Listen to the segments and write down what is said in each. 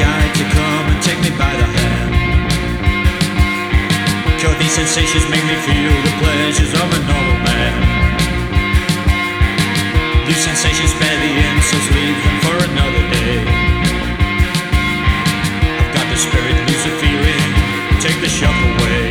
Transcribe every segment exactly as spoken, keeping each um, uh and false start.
guide to come and take me by the hand. Cure these sensations, make me feel the pleasures of a normal man. These sensations spare the insults, leave them for another day. I've got the spirit, lose the feeling, take the shock away.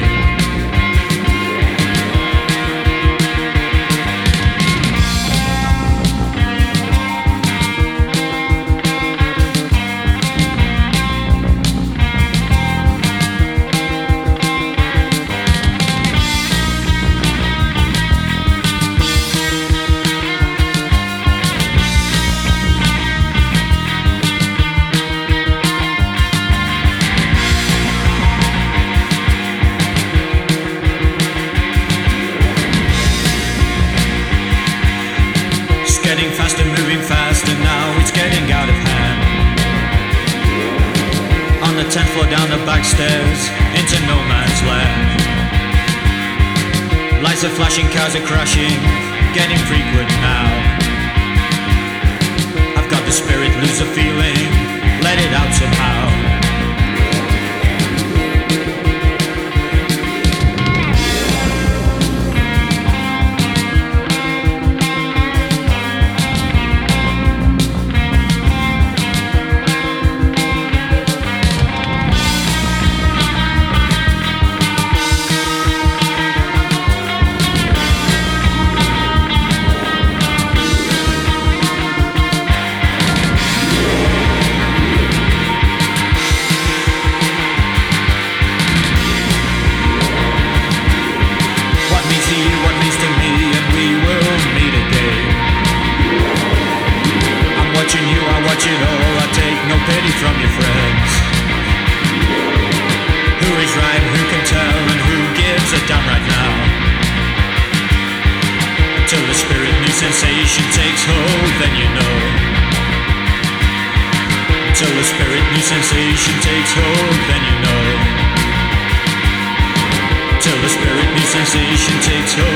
Getting faster, moving faster, now it's getting out of hand. On the tenth floor, down the back stairs, into no man's land. Lights are flashing, cars are crashing, getting frequent now. I've got the spirit, lose the feeling, let it out somehow. Watch it all, I take no pity from your friends. Who is right, who can tell, and who gives a damn right now? Until the spirit new sensation takes hold, then you know. Until the spirit new sensation takes hold, then you know. Till the spirit new sensation takes hold.